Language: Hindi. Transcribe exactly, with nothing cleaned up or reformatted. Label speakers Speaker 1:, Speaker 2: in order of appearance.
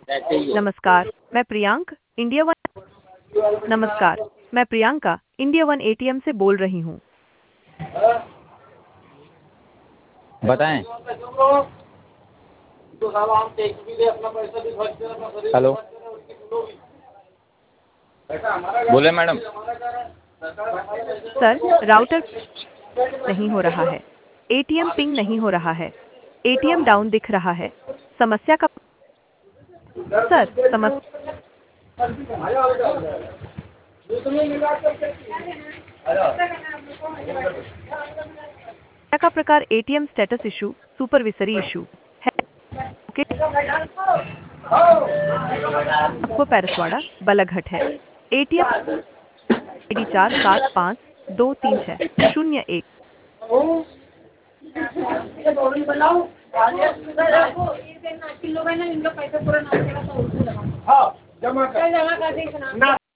Speaker 1: नमस्कार, मैं प्रियांक इंडिया वन नमस्कार, मैं प्रियंका इंडिया वन एटीएम से बोल रही हूँ।
Speaker 2: बताएं। हेलो, बोले मैडम।
Speaker 1: सर, राउटर नहीं हो रहा है। एटीएम पिंग नहीं हो रहा है। एटीएम डाउन दिख रहा है। समस्या का सर, समस्या का प्रकार ATM status issue, supervisory issue है। ओके, आपको पैरसवाड़ा, बालाघाट है। एटीएम आईडी चार सात पाँच दो तीन छः शून्य एक।
Speaker 3: हाँ, जमा कर जमा कर देना।